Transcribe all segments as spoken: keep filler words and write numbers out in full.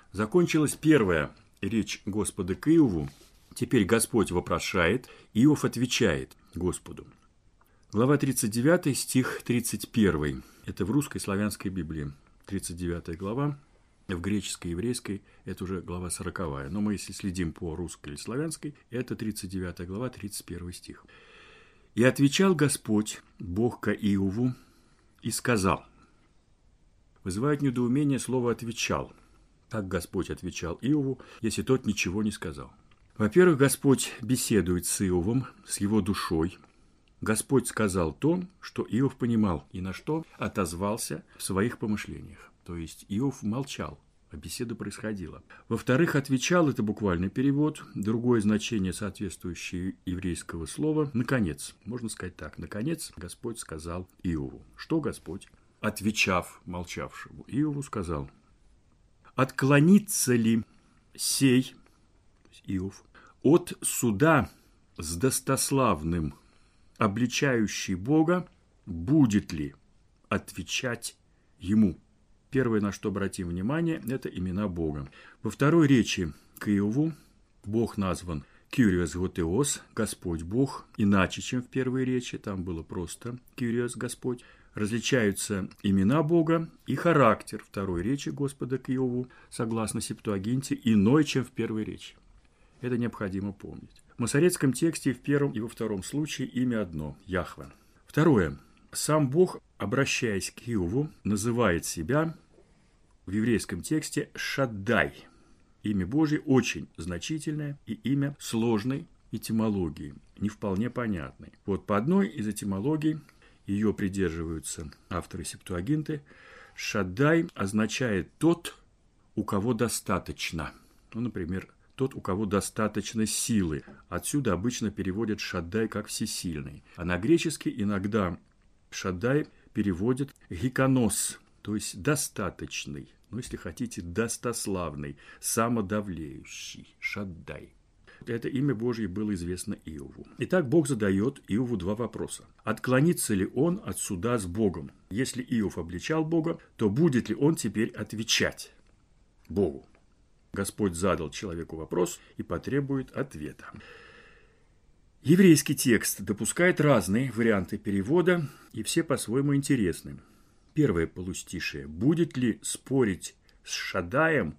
Закончилась первая речь Господа к Иову. Теперь Господь вопрошает, Иов отвечает Господу. Глава тридцать девятая, стих тридцать первый. Это в русской славянской Библии. тридцать девятая глава. В греческой и еврейской это уже глава сороковая. Но мы, если следим по русской или славянской, это тридцать девятая глава, тридцать первый стих. «И отвечал Господь, Бог ко Иову, и сказал». Вызывает недоумение слово «отвечал». Как Господь отвечал Иову, если тот ничего не сказал? Во-первых, Господь беседует с Иовом, с его душой. Господь сказал то, что Иов понимал, и на что отозвался в своих помышлениях. То есть Иов молчал, а беседа происходила. Во-вторых, отвечал – это буквальный перевод. Другое значение, соответствующее еврейского слова – «наконец». Можно сказать так. Наконец Господь сказал Иову. Что Господь, отвечав молчавшему Иову, сказал? «Отклонится ли сей, Иов, от суда с достославным, обличающий Бога, будет ли отвечать ему?» Первое, на что обратим внимание, это имена Бога. Во второй речи к Иову Бог назван Кюриос Готеос, Господь Бог, иначе, чем в первой речи, там было просто Кюриос Господь. Различаются имена Бога и характер второй речи Господа к Иову, согласно Септуагинте, иной, чем в первой речи. Это необходимо помнить. В масорецком тексте в первом и во втором случае имя одно – Яхве. Второе. Сам Бог, обращаясь к Иову, называет себя в еврейском тексте Шаддай. Имя Божье очень значительное и имя сложной этимологии, не вполне понятной. Вот по одной из этимологий, ее придерживаются авторы Септуагинты, Шаддай означает «тот, у кого достаточно». Ну, например, «тот, у кого достаточно силы». Отсюда обычно переводят Шаддай как «всесильный». А на греческий иногда Шаддай переводит «гиконос», то есть «достаточный». Ну, если хотите, «достославный», «самодавлеющий», Шаддай. Это имя Божье было известно Иову. Итак, Бог задает Иову два вопроса. Отклонится ли он от суда с Богом? Если Иов обличал Бога, то будет ли он теперь отвечать Богу? Господь задал человеку вопрос и потребует ответа. Еврейский текст допускает разные варианты перевода, и все по-своему интересны. Первое полустишее. Будет ли спорить с Шаддаем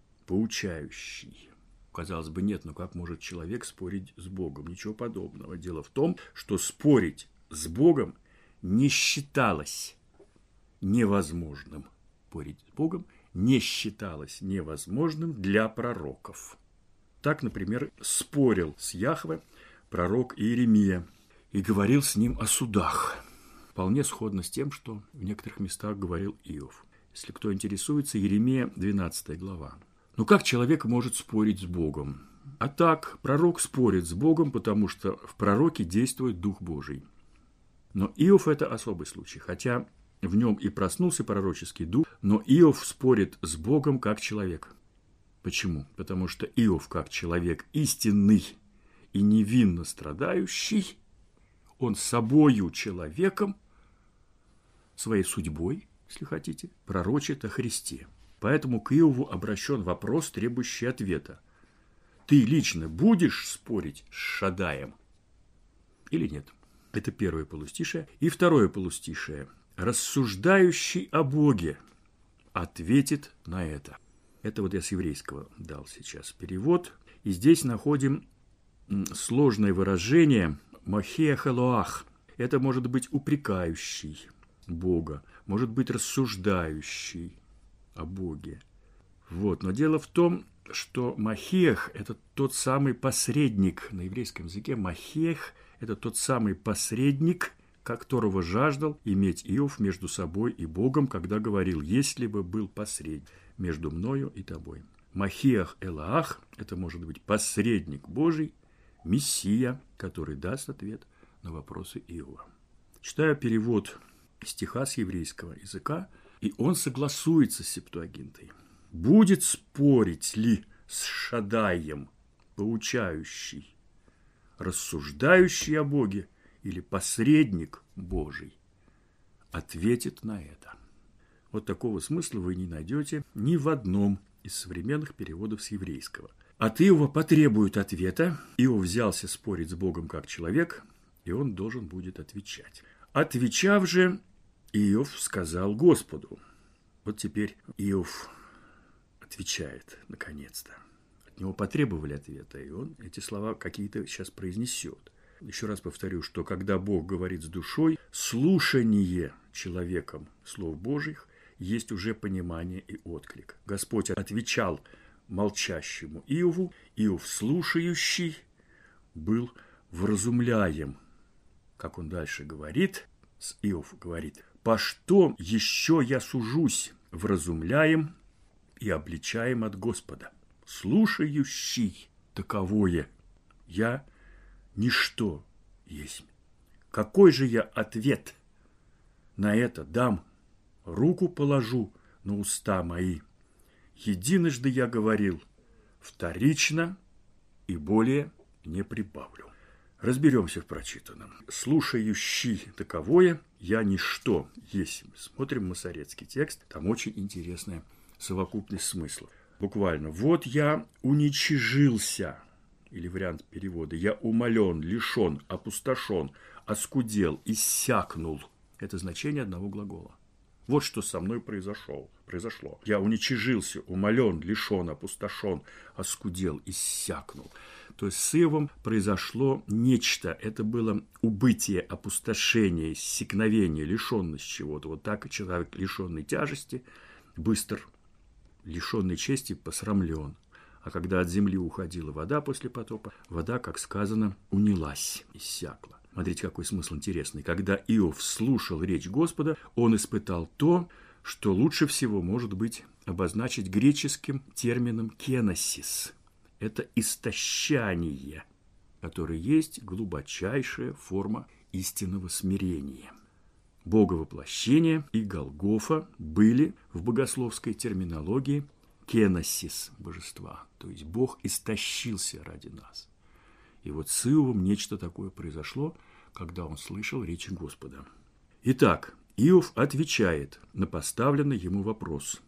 поучающий? Казалось бы, нет, но как может человек спорить с Богом? Ничего подобного. Дело в том, что спорить с Богом не считалось невозможным. Спорить с Богом не считалось невозможным для пророков. Так, например, спорил с Яхве пророк Иеремия и говорил с ним о судах. Вполне сходно с тем, что в некоторых местах говорил Иов. Если кто интересуется, Иеремия, двенадцатая глава. Но как человек может спорить с Богом? А так, пророк спорит с Богом, потому что в пророке действует Дух Божий. Но Иов – это особый случай, хотя в нем и проснулся пророческий дух, но Иов спорит с Богом как человек. Почему? Потому что Иов, как человек истинный и невинно страдающий, он собою человеком, своей судьбой, если хотите, пророчит о Христе. Поэтому к Иову обращен вопрос, требующий ответа. Ты лично будешь спорить с Шаддаем или нет? Это первое полустишее. И второе полустишее. Рассуждающий о Боге ответит на это. Это вот я с еврейского дал сейчас перевод. И здесь находим сложное выражение «мохеах элоах». Это может быть упрекающий Бога, может быть рассуждающий о Боге. Вот. Но дело в том, что Махех – это тот самый посредник. На еврейском языке Махех – это тот самый посредник, которого жаждал иметь Иов между собой и Богом, когда говорил: «Если бы был посредник между мною и тобой». Махеах Элаах – это может быть посредник Божий, Мессия, который даст ответ на вопросы Иова. Читаю перевод стиха с еврейского языка, и он согласуется с Септуагинтой. Будет спорить ли с Шаддаем поучающий, рассуждающий о Боге или посредник Божий? Ответит на это. Вот такого смысла вы не найдете ни в одном из современных переводов с еврейского. От Иова потребуют ответа. Иов взялся спорить с Богом как человек, и он должен будет отвечать. Отвечав же, Иов сказал Господу. Вот теперь Иов отвечает, наконец-то. От него потребовали ответа, и он эти слова какие-то сейчас произнесет. Еще раз повторю, что когда Бог говорит с душой, слушание человеком слов Божьих есть уже понимание и отклик. Господь отвечал молчащему Иову, Иов слушающий был вразумляем. Как он дальше говорит, Иов говорит: «По что еще я сужусь, вразумляем и обличаем от Господа? Слушающий таковое я ничто есть. Какой же я ответ на это дам? Руку положу на уста мои. Единожды я говорил, вторично и более не прибавлю». Разберемся в прочитанном. «Слушающий таковое я ничто есть». Смотрим масорецкий текст, там очень интересная совокупность смыслов. Буквально: «Вот я уничижился», или вариант перевода: «я умолен, лишен, опустошен, оскудел, иссякнул». Это значение одного глагола. Вот что со мной произошло. произошло. Я уничижился, умолен, лишен, опустошен, оскудел, иссякнул. То есть с Иовом произошло нечто. Это было убытие, опустошение, иссякновение, лишенность чего-то. Вот так человек, лишенный тяжести, быстр, лишенный чести, посрамлен. А когда от земли уходила вода после потопа, вода, как сказано, унялась, иссякла. Смотрите, какой смысл интересный. Когда Иов слушал речь Господа, он испытал то, что лучше всего может быть обозначить греческим термином «кеносис». Это истощание, которое есть глубочайшая форма истинного смирения. Боговоплощение и Голгофа были в богословской терминологии кеносис божества, то есть Бог истощился ради нас. И вот с Иовом нечто такое произошло, когда он слышал речь Господа. Итак, Иов отвечает на поставленный ему вопрос.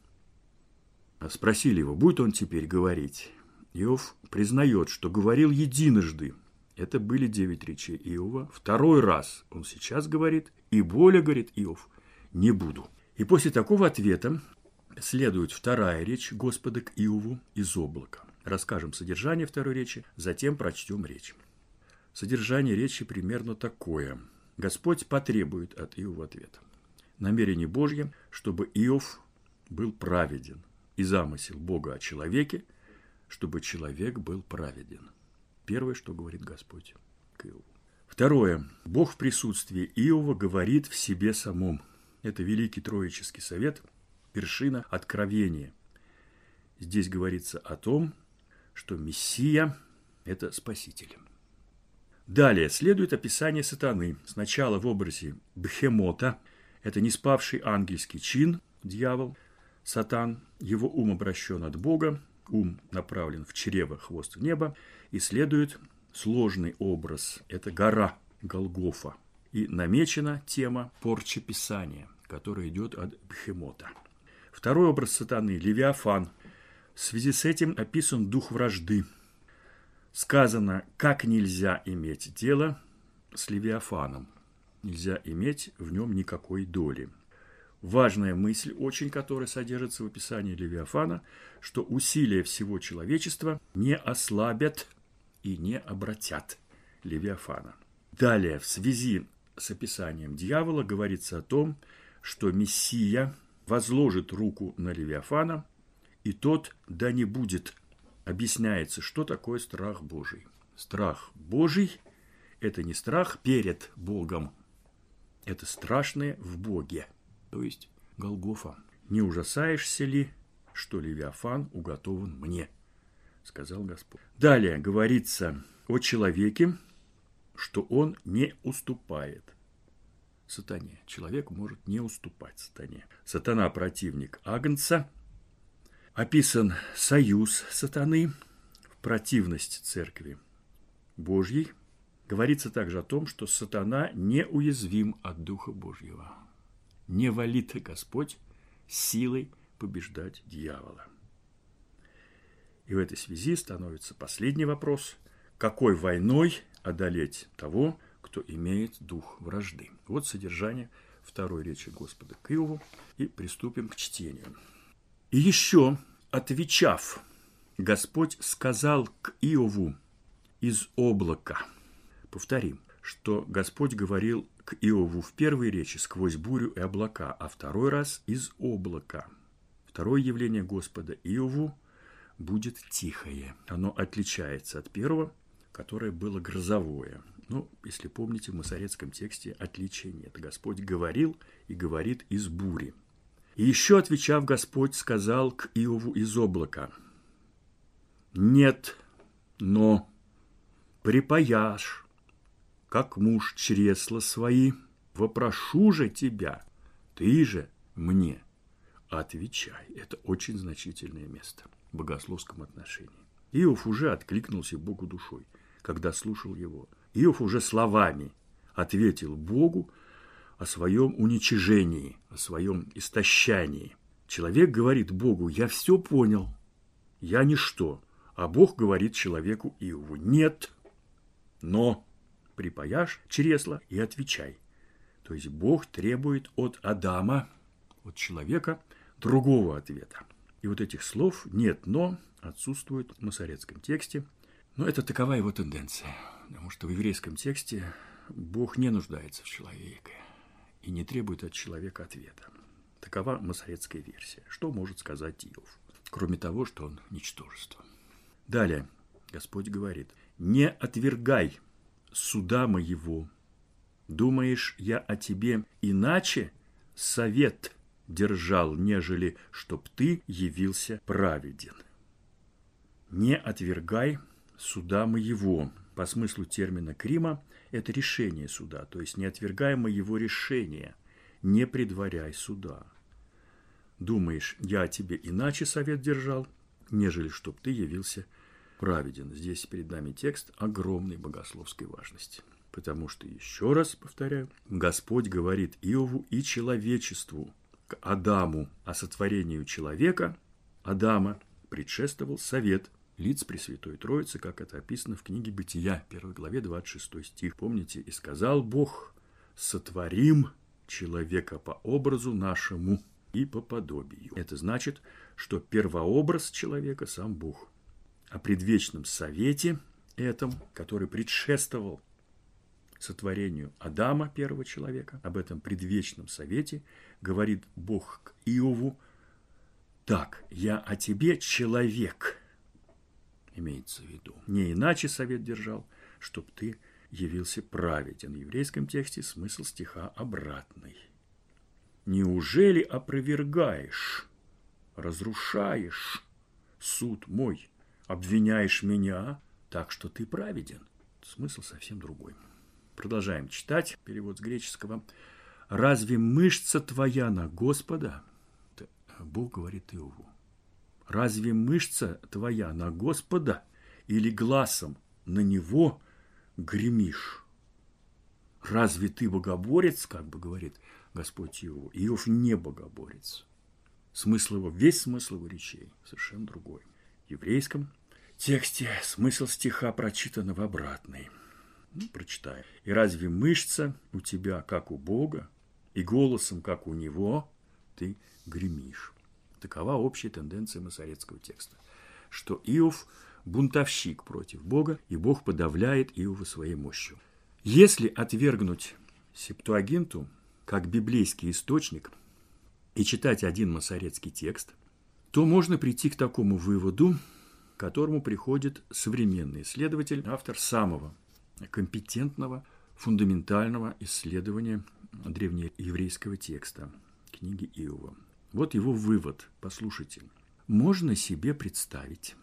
Спросили его, будет он теперь говорить. Иов признает, что говорил единожды. Это были девять речей Иова. Второй раз он сейчас говорит, и более, говорит Иов, не буду. И после такого ответа следует вторая речь Господа к Иову из облака. Расскажем содержание второй речи, затем прочтем речь. Содержание речи примерно такое. Господь потребует от Иова ответа. Намерение Божье, чтобы Иов был праведен, и замысел Бога о человеке, чтобы человек был праведен. Первое, что говорит Господь к Иову. Второе. Бог в присутствии Иова говорит в себе самом. Это Великий Троический Совет, вершина откровения. Здесь говорится о том, что Мессия – это Спаситель. Далее следует описание сатаны. Сначала в образе Бхемота, это неспавший ангельский чин, дьявол, сатан, его ум обращен от Бога, ум направлен в чрево, хвост в небо, и следует сложный образ, это гора Голгофа. И намечена тема порчи Писания, которая идет от Бхемота. Второй образ сатаны – Левиафан. В связи с этим описан дух вражды. Сказано, как нельзя иметь дело с Левиафаном. Нельзя иметь в нем никакой доли. Важная мысль, очень которая содержится в описании Левиафана, что усилия всего человечества не ослабят и не обратят Левиафана. Далее, в связи с описанием дьявола, говорится о том, что Мессия возложит руку на Левиафана, и тот да не будет. Объясняется, что такое страх Божий. Страх Божий – это не страх перед Богом, это страшное в Боге, то есть Голгофа. «Не ужасаешься ли, что Левиафан уготован мне?» – сказал Господь. Далее говорится о человеке, что он не уступает сатане. Человек может не уступать сатане. Сатана – противник Агнца. Описан союз сатаны в противность церкви Божьей. Говорится также о том, что сатана неуязвим от Духа Божьего. Не волит Господь силой побеждать дьявола. И в этой связи становится последний вопрос: какой войной одолеть того, кто имеет дух вражды? Вот содержание второй речи Господа к Иову, и приступим к чтению. «И еще, отвечав, Господь сказал к Иову из облака». Повторим, что Господь говорил к Иову в первой речи сквозь бурю и облака, а второй раз из облака. Второе явление Господа Иову будет тихое. Оно отличается от первого, которое было грозовое. Ну, если помните, в масоретском тексте отличия нет. Господь говорил и говорит из бури. «И еще, отвечав, Господь сказал к Иову из облака: нет, но припаяшь, как муж, чресла свои, вопрошу же тебя, ты же мне отвечай». Это очень значительное место в богословском отношении. Иов уже откликнулся Богу душой, когда слушал его. Иов уже словами ответил Богу о своем уничижении, о своем истощании. Человек говорит Богу: я все понял, я ничто. А Бог говорит человеку Иову: нет, но припаяшь чресла и отвечай. То есть Бог требует от Адама, от человека, другого ответа. И вот этих слов «нет, но» отсутствует в масоретском тексте. Но это такова его тенденция. Потому что в еврейском тексте Бог не нуждается в человеке и не требует от человека ответа. Такова масоретская версия. Что может сказать Иов? Кроме того, что он ничтожество. Далее Господь говорит: «Не отвергай суда моего. Думаешь, я о тебе иначе совет держал, нежели чтоб ты явился праведен? Не отвергай суда моего». По смыслу термина Крима это решение суда, то есть не отвергай моего решения, не предваряй суда. Думаешь, я о тебе иначе совет держал, нежели чтоб ты явился праведен. Здесь перед нами текст огромной богословской важности. Потому что, еще раз повторяю, Господь говорит Иову и человечеству, к Адаму, о сотворении человека, Адама, предшествовал совет лиц Пресвятой Троицы, как это описано в книге Бытия, первой главе, двадцать шестой стих. Помните, «И сказал Бог: сотворим человека по образу нашему и по подобию». Это значит, что первообраз человека сам Бог. О предвечном совете этом, который предшествовал сотворению Адама, первого человека, об этом предвечном совете говорит Бог к Иову: «Так, я о тебе человек». Имеется в виду. Не иначе совет держал, чтоб ты явился праведен. В еврейском тексте смысл стиха обратный. «Неужели опровергаешь, разрушаешь суд мой, обвиняешь меня так, что ты праведен?» Смысл совсем другой. Продолжаем читать. Перевод с греческого. «Разве мышца твоя на Господа?» Это Бог говорит Иову. «Разве мышца твоя на Господа, или гласом на Него гремишь? Разве ты богоборец?» как бы говорит Господь Иову. Иов не богоборец. Смысл его, весь смысл его речей совершенно другой. В еврейском тексте смысл стиха прочитан в обратный. Ну, прочитаем. «И разве мышца у тебя, как у Бога, и голосом, как у Него, ты гремишь?» Такова общая тенденция масоретского текста, что Иов бунтовщик против Бога, и Бог подавляет Иова своей мощью. Если отвергнуть Септуагинту как библейский источник и читать один масоретский текст, то можно прийти к такому выводу, к которому приходит современный исследователь, автор самого компетентного, фундаментального исследования древнееврейского текста, книги Иова. Вот его вывод. Послушайте. Можно себе представить,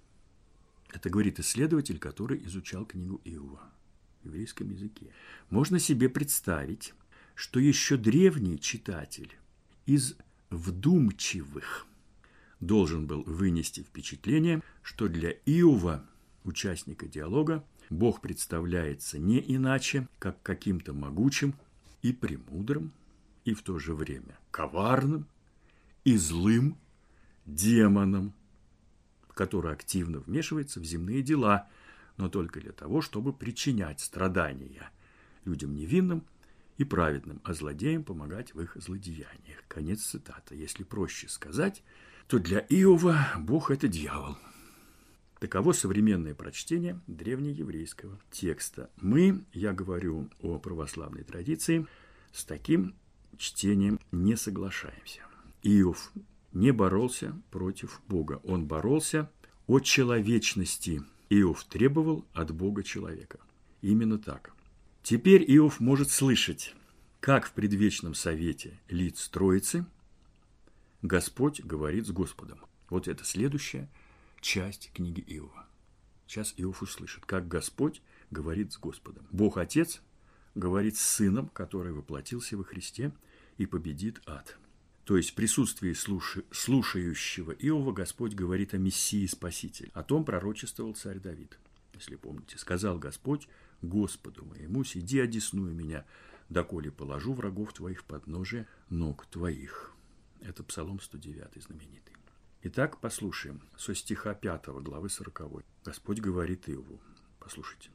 это говорит исследователь, который изучал книгу Иова в еврейском языке, можно себе представить, что еще древний читатель из вдумчивых должен был вынести впечатление, что для Иова, участника диалога, Бог представляется не иначе, как каким-то могучим и премудрым, и в то же время коварным и злым демоном, который активно вмешивается в земные дела, но только для того, чтобы причинять страдания людям невинным и праведным, а злодеям помогать в их злодеяниях. Конец цитаты. Если проще сказать, то для Иова Бог – это дьявол. Таково современное прочтение древнееврейского текста. Мы, я говорю о православной традиции, с таким чтением не соглашаемся. Иов не боролся против Бога. Он боролся о человечности. Иов требовал от Бога человека. Именно так. Теперь Иов может слышать, как в предвечном совете лиц Троицы Господь говорит с Господом. Вот это следующая часть книги Иова. Сейчас Иов услышит, как Господь говорит с Господом. Бог Отец говорит с Сыном, который воплотился во Христе и победит ад. То есть в присутствии слушающего Иова Господь говорит о Мессии Спасителе. О том пророчествовал царь Давид. Если помните, сказал Господь Господу моему: сиди одесную меня, доколе положу врагов твоих в подножие ног твоих. Это Псалом сто девятый знаменитый. Итак, послушаем со стиха пятого главы сороковой. Господь говорит Иову. Послушайте.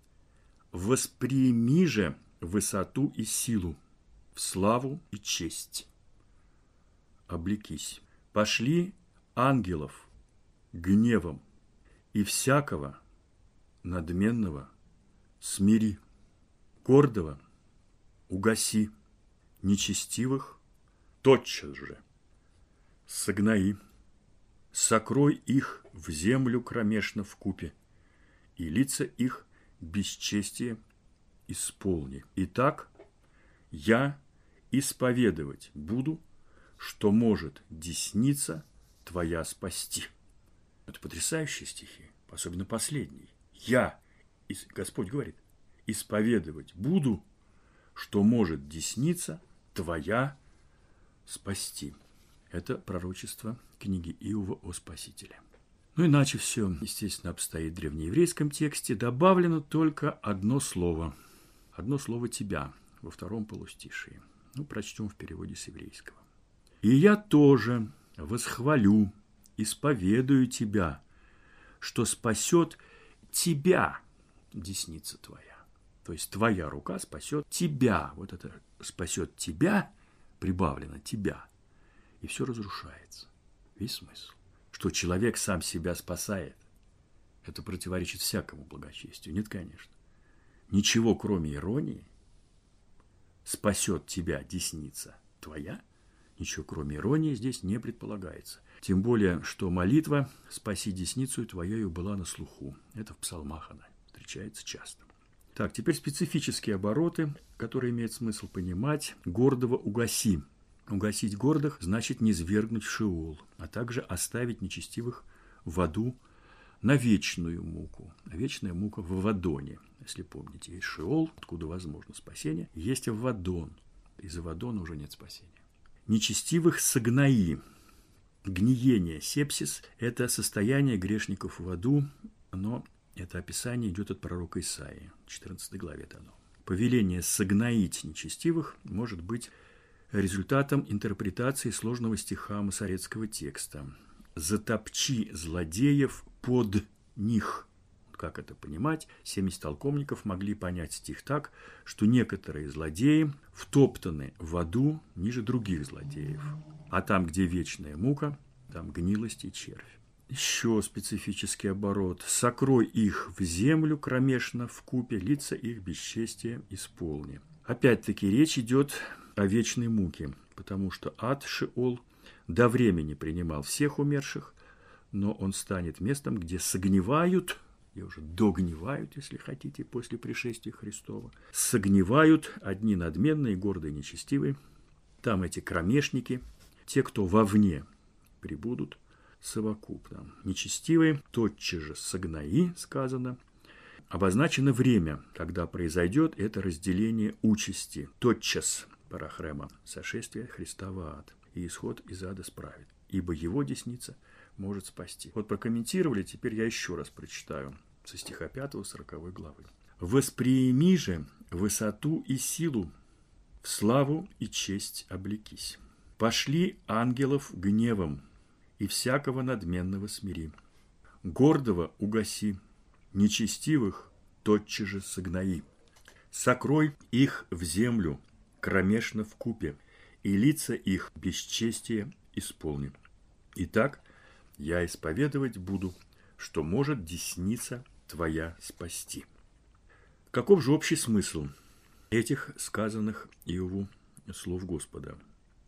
«Восприми же высоту и силу, в славу и честь. Облекись. Пошли ангелов гневом, и всякого надменного смири, гордого угаси, нечестивых тотчас же согнои, сокрой их в землю кромешно вкупе, и лица их бесчестие исполни. Итак, я исповедовать буду, что может десница твоя спасти». Это потрясающие стихи, особенно последний. Я, Господь говорит, исповедовать буду, что может десница твоя спасти. Это пророчество книги Иова о Спасителе. Ну, иначе все, естественно, обстоит в древнееврейском тексте. Добавлено только одно слово. Одно слово «тебя» во втором полустишии. Ну, прочтем в переводе с еврейского. «И я тоже восхвалю, исповедую тебя, что спасет тебя десница твоя». То есть твоя рука спасет тебя. Вот это спасет тебя, прибавлено тебя. И все разрушается. Весь смысл. Что человек сам себя спасает. Это противоречит всякому благочестию. Нет, конечно. Ничего, кроме иронии, спасет тебя десница твоя, ничего, кроме иронии, здесь не предполагается. Тем более, что молитва «спаси десницу твоею» была на слуху. Это в псалмах она встречается часто. Так, теперь специфические обороты, которые имеет смысл понимать. «Гордого угаси». Угасить гордых значит низвергнуть в Шеол, а также оставить нечестивых в аду на вечную муку. А вечная мука в Авадоне. Если помните, есть Шеол, откуда возможно спасение, есть Авадон. Из Авадона уже нет спасения. Нечестивых согнои. Гниение, сепсис – это состояние грешников в аду, но это описание идет от пророка Исаии, четырнадцатой главе дано. Повеление согноить нечестивых может быть результатом интерпретации сложного стиха масоретского текста. «Затопчи злодеев под них». Как это понимать? семьдесят толковников могли понять стих так, что некоторые злодеи втоптаны в аду ниже других злодеев. А там, где вечная мука, там гнилость и червь. Еще специфический оборот. «Сокрой их в землю кромешно вкупе, лица их бесчестия исполни». Опять-таки речь идет о вечной муке, потому что ад, Шеол, до времени принимал всех умерших, но он станет местом, где согнивают, и уже догнивают, если хотите, после пришествия Христова, согнивают одни надменные, гордые, нечестивые. Там эти кромешники, те, кто вовне прибудут совокупно. Нечестивые, тотчас же согнои, сказано. Обозначено время, когда произойдет это разделение участи. Тотчас парахрема, сошествие Христа в ад, и исход из ада справит, ибо его десница может спасти. Вот прокомментировали, теперь я еще раз прочитаю со стиха пятого сороковой главы. «Восприими же высоту и силу, в славу и честь облекись. Пошли ангелов гневом, и всякого надменного смири. гордого угаси, нечестивых тотчас же согнои. Сокрой их в землю, кромешно вкупе, и лица их бесчестие исполни. Итак, я исповедовать буду, что может десница твоя спасти. Каков же общий смысл этих сказанных Иову слов Господа?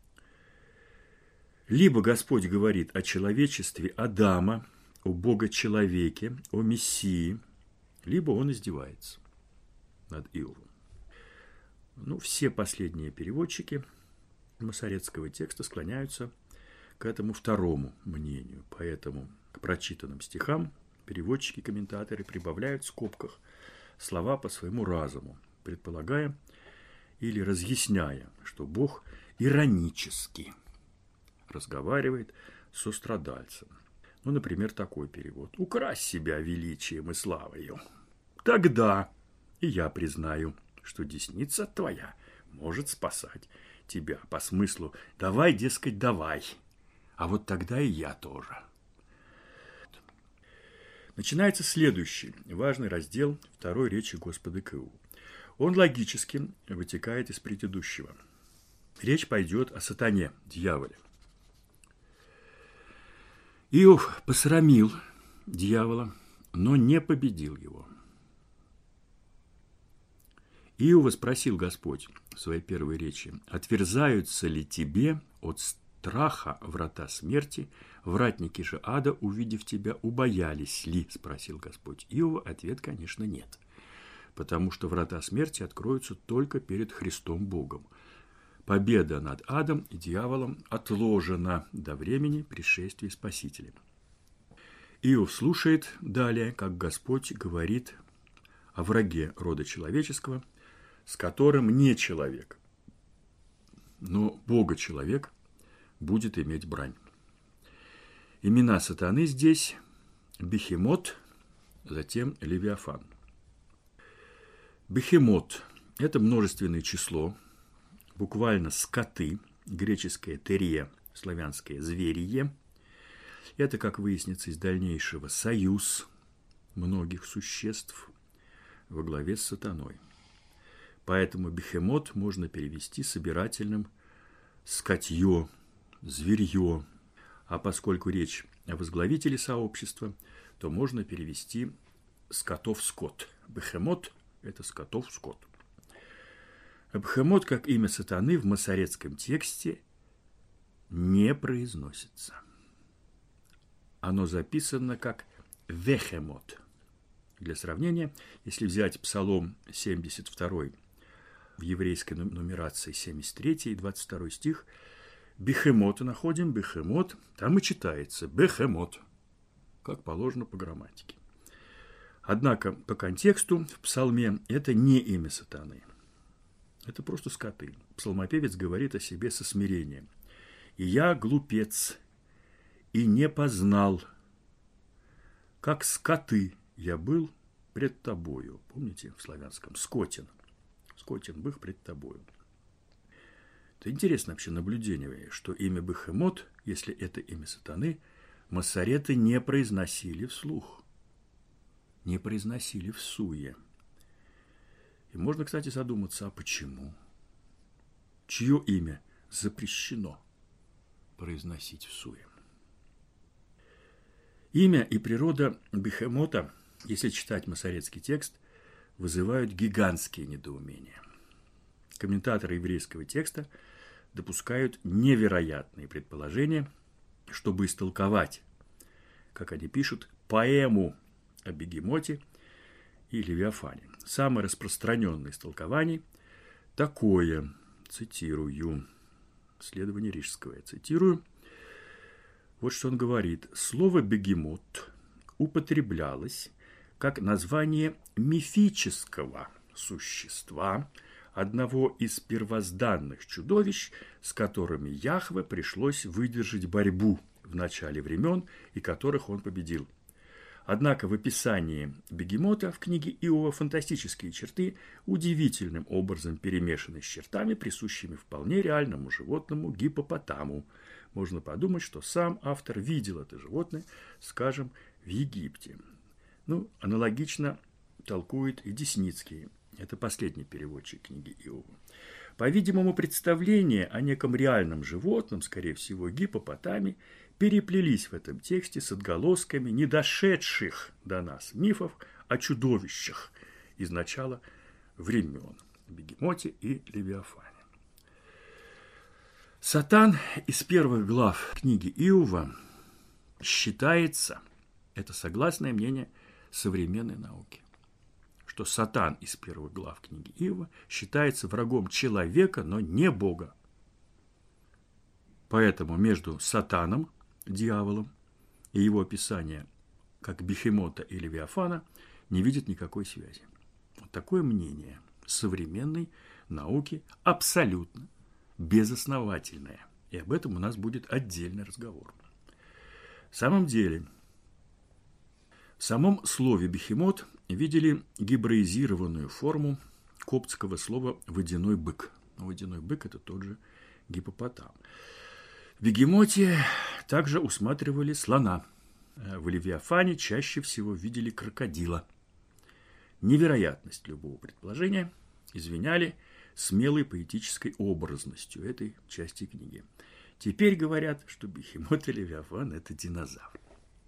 Либо Господь говорит о человечестве Адама, о Бога-человеке, о Мессии, либо он издевается над Иовом. Ну, все последние переводчики масоретского текста склоняются к этому второму мнению. Поэтому к прочитанным стихам переводчики, комментаторы прибавляют в скобках слова по своему разуму, предполагая или разъясняя, что Бог иронически разговаривает со страдальцем. Ну, например, такой перевод. «Укрась себя величием и славою. Тогда и я признаю, что десница твоя может спасать тебя». По смыслу «давай, дескать, давай». А вот тогда и я тоже. Начинается следующий важный раздел второй речи Господа к Иову. Он логически вытекает из предыдущего. Речь пойдет о сатане, дьяволе. Иов посрамил дьявола, но не победил его. Иова спросил Господь в своей первой речи: «Отверзаются ли тебе от страха врата смерти? Вратники же ада, увидев тебя, убоялись ли?» – спросил Господь Иова. Ответ, конечно, нет. Потому что врата смерти откроются только перед Христом Богом. Победа над адом и дьяволом отложена до времени пришествия Спасителя. Иов слушает далее, как Господь говорит о враге рода человеческого, с которым не человек, но Бога-человек будет иметь брань. Имена сатаны здесь – Бехемот, затем Левиафан. Бехемот – это множественное число, буквально скоты, греческое терия, славянское зверие. Это, как выяснится из дальнейшего, союз многих существ во главе с сатаной. Поэтому бехемот можно перевести собирательным скотье, зверье. А поскольку речь о возглавителе сообщества, то можно перевести скотов-скот. Бехемот – это скотов-скот. Бехемот, как имя сатаны, в масоретском тексте не произносится. Оно записано как вехемот. Для сравнения, если взять Псалом семьдесят два, в еврейской нумерации семьдесят три и двадцать второй стих, бехемота находим, бехемот, там и читается бехемот, как положено по грамматике. Однако по контексту в псалме это не имя сатаны. Это просто скоты. Псалмопевец говорит о себе со смирением. «И я, глупец, и не познал, как скоты я был пред тобою». Помните в славянском? Скотин. Скотин бых пред тобою. Это интересное вообще наблюдение, что имя Бехемот, если это имя сатаны, массореты не произносили вслух. Не произносили всуе. И можно, кстати, задуматься, а почему? Чье имя запрещено произносить всуе? Имя и природа Бехемота, если читать масоретский текст, вызывают гигантские недоумения. Комментаторы еврейского текста допускают невероятные предположения, чтобы истолковать, как они пишут, поэму о Бегемоте и Левиафане. Самое распространенное истолкование такое, цитирую, исследование Рижского, я цитирую, вот что он говорит. Слово «бегемот» употреблялось как название мифического существа, одного из первозданных чудовищ, с которыми Яхве пришлось выдержать борьбу в начале времен и которых он победил. Однако в описании бегемота в книге Иова фантастические черты удивительным образом перемешаны с чертами, присущими вполне реальному животному гиппопотаму. Можно подумать, что сам автор видел это животное, скажем, в в Египте. Ну, аналогично толкует и Десницкий. Это последний переводчик книги Иова. По-видимому, представления о неком реальном животном, скорее всего, гиппопотаме, переплелись в этом тексте с отголосками не дошедших до нас мифов о чудовищах из начала времен, Бегемоте и Левиафане. Сатан из первых глав книги Иова считается, это согласное мнение современной науки, что Сатан из первых глав книги Иова считается врагом человека, но не Бога. Поэтому между Сатаном, дьяволом, и его описание как Бегемота и Левиафана не видит никакой связи. Вот такое мнение современной науки абсолютно безосновательное. И об этом у нас будет отдельный разговор. В самом деле, в самом слове «бегемот» видели гебраизированную форму коптского слова «водяной бык». Водяной бык – это тот же гиппопотам. В бегемоте также усматривали слона. В Левиафане чаще всего видели крокодила. Невероятность любого предположения извиняли смелой поэтической образностью этой части книги. Теперь говорят, что Бегемот и Левиафан – это динозавр.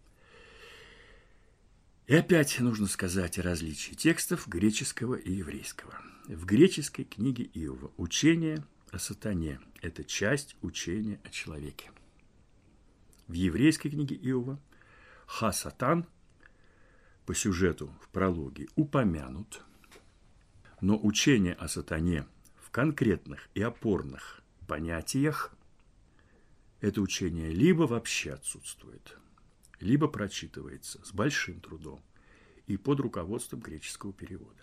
И опять нужно сказать о различии текстов греческого и еврейского. В греческой книге Иова учение о сатане – это часть учения о человеке. В еврейской книге Иова Ха-Сатан по сюжету в прологе упомянут, но учение о сатане в конкретных и опорных понятиях это учение либо вообще отсутствует, либо прочитывается с большим трудом и под руководством греческого перевода.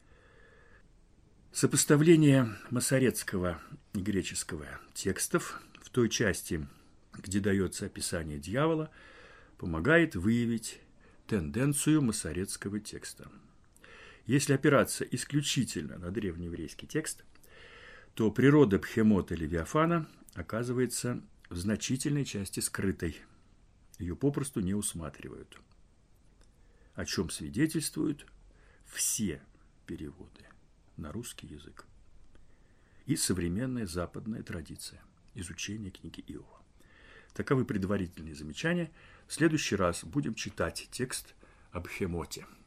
Сопоставление масорецкого и греческого текстов в той части, где дается описание дьявола, помогает выявить тенденцию масорецкого текста. Если опираться исключительно на древнееврейский текст, то природа Бегемота и Левиафана оказывается в значительной части скрытой. Ее попросту не усматривают. О чем свидетельствуют все переводы на русский язык и современная западная традиция изучения книги Иова. Таковы предварительные замечания. В следующий раз будем читать текст о Бегемоте.